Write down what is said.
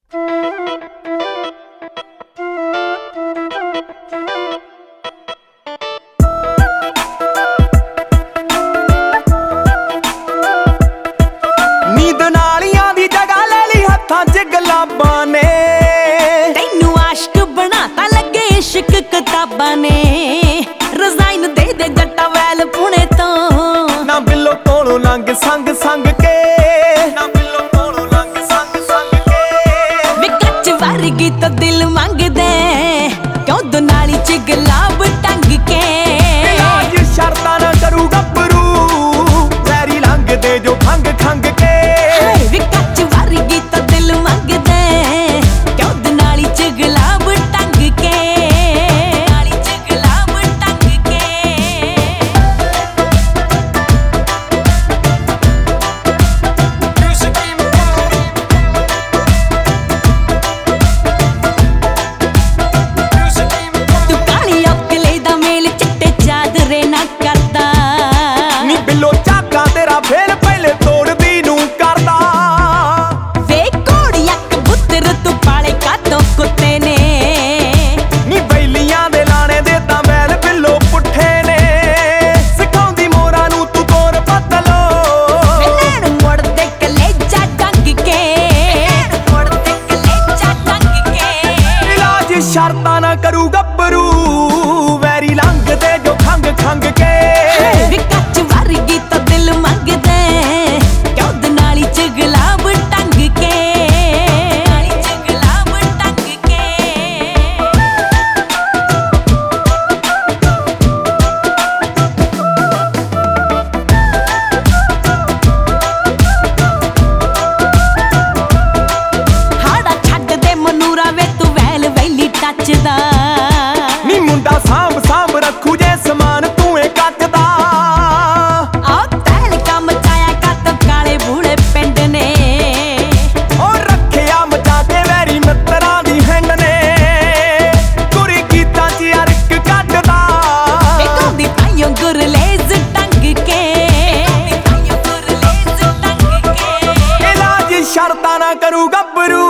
ਨੀਂਦ ਨਾਲੀਆਂ ਦੀ ਜਗ੍ਹਾ ਲੈ ਲਈ ਹੱਥਾਂ 'ਚ ਗੁਲਾਬਾਂ ਨੇ। ਤੈਨੂੰ ਆਸ਼ਕ ਬਣਾਤਾ ਲੱਗੇ ਇਸ਼ਕ ਕਿਤਾਬਾਂ ਨੇ। ਰਜ਼ਾਈਨ ਦੇ ਦੇ ਜੱਟਾ ਵੈਲ ਪੁਣੇ ਤੋਂ। ਨਾ ਬਿੱਲੋ ਕੋਲੋਂ ਲੰਘ ਸੰਗ ਸੰਗ ਕੇ, ਨਾ ਬਿੱਲੋ ਕੋਲੋਂ ਲੰਘ ਸੰਗ ਸੰਗ ਕੇ। ਵੇ ਕੱਚ ਵਰਗੀ ਤਾਂ ਦਿਲ ਮੰਗਦੇ ਕਿਉਂ ਦੁਨਾਲੀ 'ਚ ਗੁਲਾਬ ਟੰਗ ਕੇ। ਅੱਜ ਸ਼ਰਤਾਂ ਨਾ ਕਰੂ ਗੱਭਰੂ ਵੈਰੀ ਲੰਘਦੇ ਜੋ ਖੰਗ ਖੰਗ ਕੇ। ਵੇ ਕੱਚ ਵਰਗੀ ਤਾਂ ਦਿਲ ਮੰਗਦੇ ਕਿਉਂ ਦੁਨਾਲੀ 'ਚ ਗੁਲਾਬ ਟੰਗ ਕੇ। ਦੁਨਾਲੀ 'ਚ ਗੁਲਾਬ ਟੰਗ ਕੇ। ਤੂੰ ਕਾਲੀ ਔਕਲੇ ਦਾ ਮੇਲ ਚਿੱਟੇ ਚਾਦਰੇ ਨਾ ਕਰਦਾ। ਨੀ ਬਿੱਲੋ ਝਾਕਾਂ ਤੇਰਾ ਫੇਰ ਪਹਿਲੇ ਤੋੜਦੀ ਨੂੰ ਕਰਦਾ। ਵੇ ਘੋੜੀਆਂ ਕਬੂਤਰ ਤੂੰ ਪਾਲੇ ਕਾਤੋਂ ਕੁੱਤੇ ਨੇ। ਨੀ ਬੈਲੀਆਂ ਦੇ ਲਾਣੇ ਦੇ ਤਾਂ ਬੈਲ ਬਿੱਲੋ ਪੁੱਠੇ ਨੇ। ਸਿਖਾਉਂਦੀ ਮੋਰਾਂ ਨੂੰ ਤੂੰ ਤੋਰ ਪਤਲੋ। ਨੈਣ ਮੁੜਦੇ ਕਲੇਜਾ ਡੰਗ ਕੇ। ਮੁੜਦੇ ਕਲੇਜਾ ਡੰਗ ਕੇ। ਇਲਾਜ ਸ਼ਰਤਾਂ ਨਾ ਕਰੂ ਗੱਭਰੂ ਵੈਰੀ ਲੰਘਦੇ ਜੋ ਖੰਗ ਖੰਗ ਕੇ। ਵੇ ਕੱਚ ਵਰਗੀ ਤਾਂ ਦਿਲ ਮੰਗਦੇ ਕਿਉਂ ਦੁਨਾਲੀ 'ਚ ਗੁਲਾਬ ਟੰਗ ਕੇ। ਦੁਨਾਲੀ 'ਚ ਗੁਲਾਬ ਟੰਗ ਕੇ। ਹਾੜਾ ਛੱਡ ਦੇ ਮਨੂਰਾ ਵੇ ਤੂੰ ਵੈਲ ਵੈਲੀ ਟੱਚਦਾ। ਨੀ ਮੁੰਡਾ ਸਾਂਭ ਸਾਂਭ ਰੱਖੂ ਜੇ ਸਮਾਨ ਤੂੰ ਏ ਕੱਟਦਾ। ਆ ਤੈਲ ਕੰਮ ਚਾਇਆ ਕੱਤ ਕਾਲੇ ਬੂੜੇ ਪਿੰਡ ਨੇ। ਉਹ ਰੱਖਿਆ ਮਚਾ ਕੇ ਵੈਰੀ ਮਿੱਤਰਾਂ ਦੀ ਹੈਂਡ ਨੇ। ਕੁੜੀ ਗੀਤਾਂ 'ਚ ਅਰਕ ਕੱਢਦਾ। ਵੇ ਗਾਉਂਦੀ ਤਾਈਓ ਗੁਰਲੇਜ਼ ਟੰਗ ਕੇ। ਗਾਉਂਦੀ ਤਾਈਓ ਗੁਰਲੇਜ਼ ਟੰਗ ਕੇ। ਇਲਾਜ ਸ਼ਰਤਾਂ ਨਾ ਕਰੂ ਗੱਭਰੂ